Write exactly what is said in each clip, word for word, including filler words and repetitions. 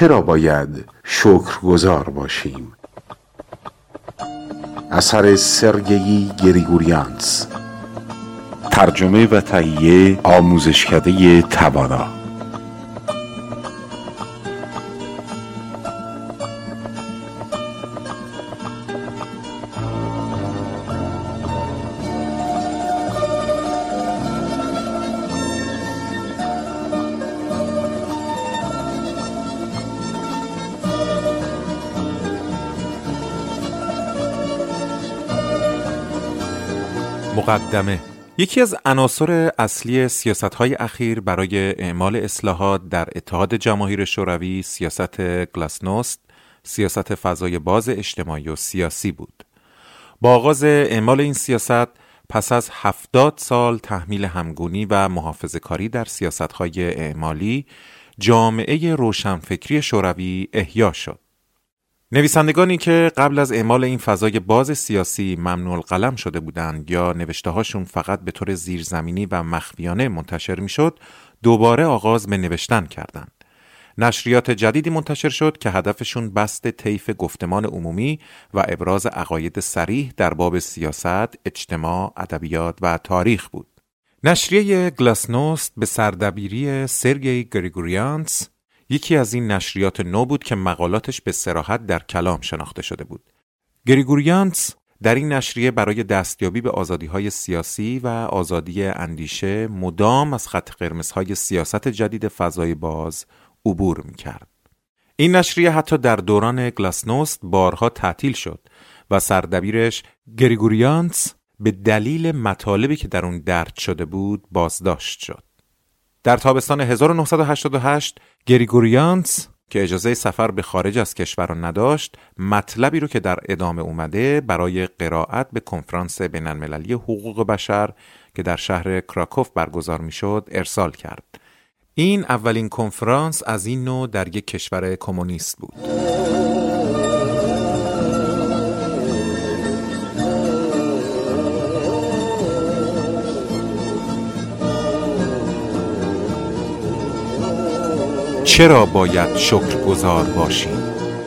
چرا باید شکرگزار باشیم؟ اثر سرگئی گریگوریانس، ترجمه و تهیه آموزشکده توانا. مقدمه. یکی از عناصر اصلی سیاست‌های اخیر برای اعمال اصلاحات در اتحاد جماهیر شوروی سیاست گلاسنوست، سیاست فضای باز اجتماعی و سیاسی بود. با آغاز اعمال این سیاست پس از هفتاد سال تحمیل همگونی و محافظه‌کاری در سیاست‌های اعمالی، جامعه روشنفکری شوروی احیا شد. نویسندگانی که قبل از اعمال این فضای باز سیاسی ممنوع القلم شده بودند یا نوشته‌هاشون فقط به طور زیرزمینی و مخفیانه منتشر می‌شد، دوباره آغاز به نوشتن کردند. نشریات جدیدی منتشر شد که هدفشون بسط طیف گفتمان عمومی و ابراز عقاید صریح در باب سیاست، اجتماع، ادبیات و تاریخ بود. نشریه گلاسنوست به سردبیری سرگئی گریگوریانس یکی از این نشریات نو بود که مقالاتش به صراحت در کلام شناخته شده بود. گریگوریانس در این نشریه برای دستیابی به آزادی‌های سیاسی و آزادی اندیشه مدام از خط قرمزهای سیاست جدید فضای باز عبور می‌کرد. این نشریه حتی در دوران گلاسنوست بارها تعطیل شد و سردبیرش گریگوریانس به دلیل مطالبی که در اون درج شده بود بازداشت شد. در تابستان هزار و نهصد و هشتاد و هشت گریگوریانس که اجازه سفر به خارج از کشور را نداشت، مطلبی رو که در ادامه اومده برای قرائت به کنفرانس بین‌المللی حقوق بشر که در شهر کراکوف برگزار میشد ارسال کرد. این اولین کنفرانس از این نوع در یک کشور کمونیست بود. چرا باید شکرگزار باشیم؟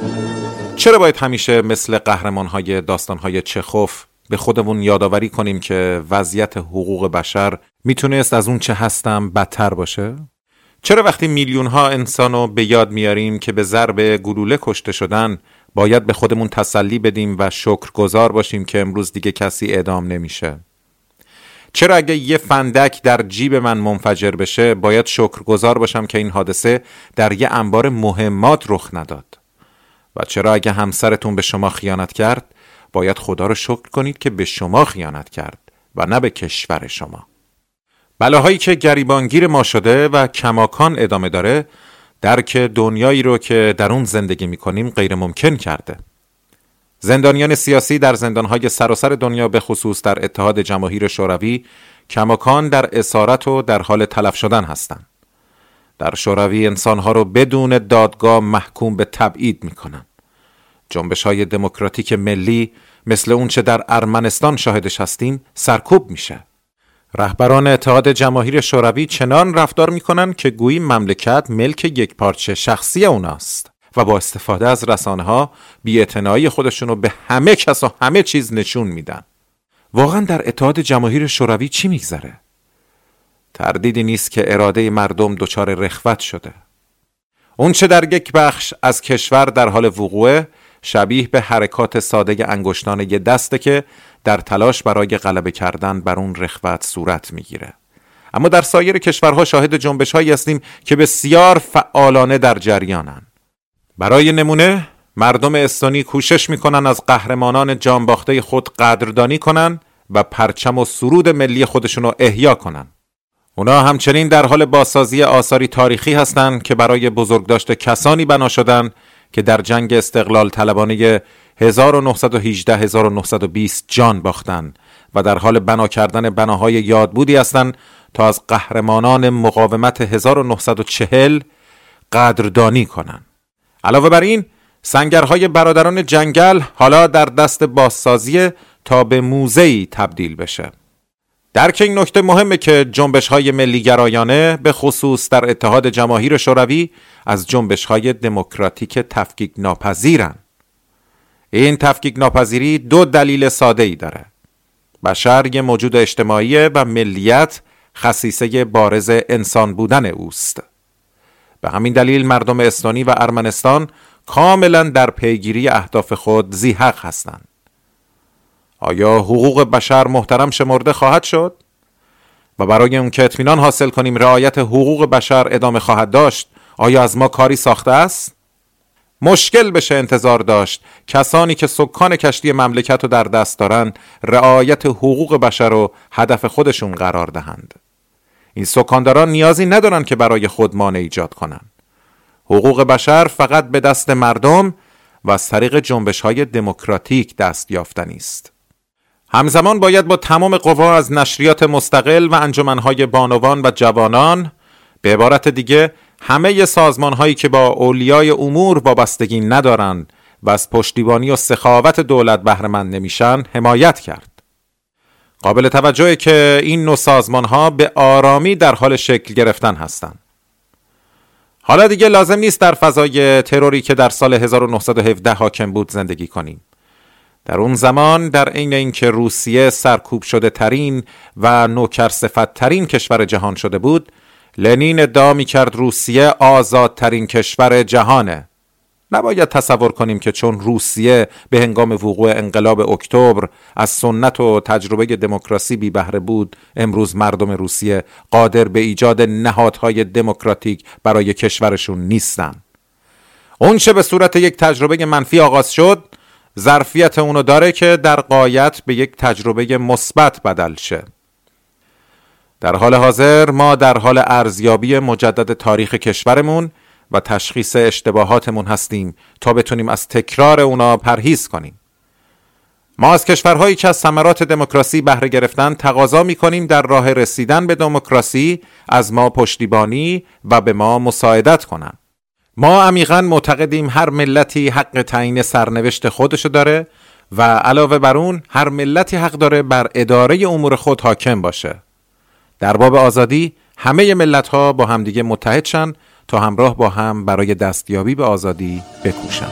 چرا باید همیشه مثل قهرمان‌های داستان‌های چخوف به خودمون یادآوری کنیم که وضعیت حقوق بشر میتونست از اون چه هستم بدتر باشه؟ چرا وقتی میلیون‌ها انسانو به یاد میاریم که به ضرب گلوله کشته شدن، باید به خودمون تسلی بدیم و شکرگزار باشیم که امروز دیگه کسی اعدام نمیشه؟ چرا اگه یه فندک در جیب من منفجر بشه باید شکرگزار باشم که این حادثه در یه انبار مهمات رخ نداد؟ و چرا اگه همسرتون به شما خیانت کرد باید خدا رو شکر کنید که به شما خیانت کرد و نه به کشور شما؟ بلاهایی که گریبانگیر ما شده و کماکان ادامه داره، درک دنیایی رو که در اون زندگی میکنیم غیر ممکن کرده. زندانیان سیاسی در زندانهای سراسر دنیا به خصوص در اتحاد جماهیر شوروی کماکان در اسارت و در حال تلف شدن هستند. در شوروی انسانها رو بدون دادگاه محکوم به تبعید میکنن. جنبش‌های دموکراتیک ملی مثل اون چه در ارمنستان شاهدش هستیم سرکوب میشه. رهبران اتحاد جماهیر شوروی چنان رفتار میکنن که گویی مملکت ملک یک پارچه شخصی اوناست و با استفاده از رسانه‌ها بی‌اعتنایی خودشونو به همه کس و همه چیز نشون میدن. واقعا در اتحاد جماهیر شوروی چی میگذره؟ تردیدی نیست که اراده مردم دچار رخوت شده. اون چه در یک بخش از کشور در حال وقوعه شبیه به حرکات ساده انگشتان یه دسته که در تلاش برای غلبه کردن بر اون رخوت صورت میگیره. اما در سایر کشورها شاهد جنبش‌هایی هستیم که بسیار فعالانه در جریانن. برای نمونه مردم استونی کوشش میکنن از قهرمانان جانباخته خود قدردانی کنن و پرچم و سرود ملی خودشونو احیا کنن. اونا همچنین در حال بازسازی آثاری تاریخی هستند که برای بزرگداشت کسانی بنا شدن که در جنگ استقلال طلبانه هزار و نهصد و هجده تا هزار و نهصد و بیست جان باختن و در حال بنا کردن بناهای یادبودی هستند تا از قهرمانان مقاومت هزار و نهصد و چهل قدردانی کنن. علاوه بر این سنگرهای برادران جنگل حالا در دست بازسازی تا به موزه‌ای تبدیل بشه. درک این نکته مهمه که جنبش‌های ملی‌گرایانه به خصوص در اتحاد جماهیر شوروی از جنبش‌های دموکراتیک تفکیک ناپذیرن. این تفکیک ناپذیری دو دلیل ساده‌ای داره. بشر یه موجود اجتماعی و ملیت خصیصه بارز انسان بودن اوست. به همین دلیل مردم استونی و ارمنستان کاملا در پیگیری اهداف خود ذی حق هستند. آیا حقوق بشر محترم شمرده خواهد شد؟ و برای اون که اطمینان حاصل کنیم رعایت حقوق بشر ادامه خواهد داشت، آیا از ما کاری ساخته است؟ مشکل بشه انتظار داشت کسانی که سکان کشتی مملکت رو در دست دارن رعایت حقوق بشر رو هدف خودشون قرار دهند. این سکانداران نیازی ندارن که برای خود مانع ایجاد کنن. حقوق بشر فقط به دست مردم و از طریق جنبش‌های دموکراتیک دست یافتنی است. همزمان باید با تمام قوا از نشریات مستقل و انجمن‌های بانوان و جوانان، به عبارت دیگه همه سازمان‌هایی که با اولیای امور وابستگی ندارند و از پشتیبانی و سخاوت دولت بهره مند نمیشن حمایت کرد. قابل توجهه که این نوع سازمان‌ها به آرامی در حال شکل گرفتن هستند. حالا دیگه لازم نیست در فضای تروری که در سال هزار و نهصد و هفده حاکم بود زندگی کنیم. در اون زمان در عین اینکه روسیه سرکوب شده ترین و نوکرصفت ترین کشور جهان شده بود، لنین ادعا می‌کرد روسیه آزادترین کشور جهانه. نباید تصور کنیم که چون روسیه به هنگام وقوع انقلاب اکتبر از سنت و تجربه دموکراسی بی بهره بود، امروز مردم روسیه قادر به ایجاد نهادهای دموکراتیک برای کشورشون نیستن. اون چه به صورت یک تجربه منفی آغاز شد، ظرفیت اونو داره که در غایت به یک تجربه مثبت بدل شه. در حال حاضر ما در حال ارزیابی مجدد تاریخ کشورمون و تشخیص اشتباهاتمون هستیم تا بتونیم از تکرار اونا پرهیز کنیم. ما از کشورهایی که از ثمرات دموکراسی بهره گرفتن تقاضا می‌کنیم در راه رسیدن به دموکراسی از ما پشتیبانی و به ما مساعدت کنن. ما عمیقاً معتقدیم هر ملتی حق تعیین سرنوشت خودشو داره و علاوه بر اون هر ملتی حق داره بر اداره امور خود حاکم باشه. در باب آزادی همه ملت‌ها با همدیگه متحد شن تا همراه با هم برای دستیابی به آزادی بکوشن.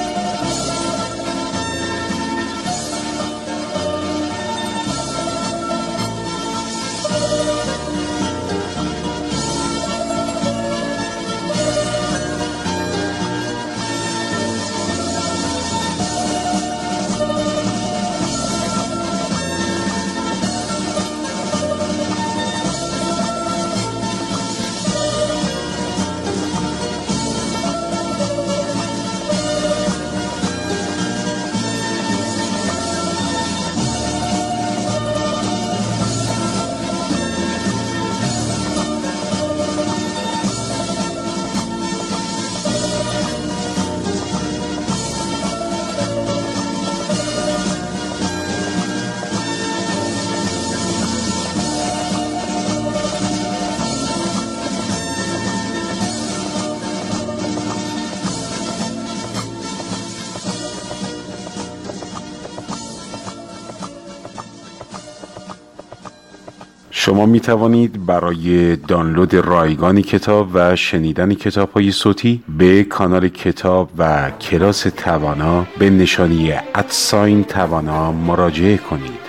شما می توانید برای دانلود رایگان کتاب و شنیدن کتاب‌های صوتی به کانال کتاب و کلاس توانا به نشانی ادساین توانا مراجعه کنید.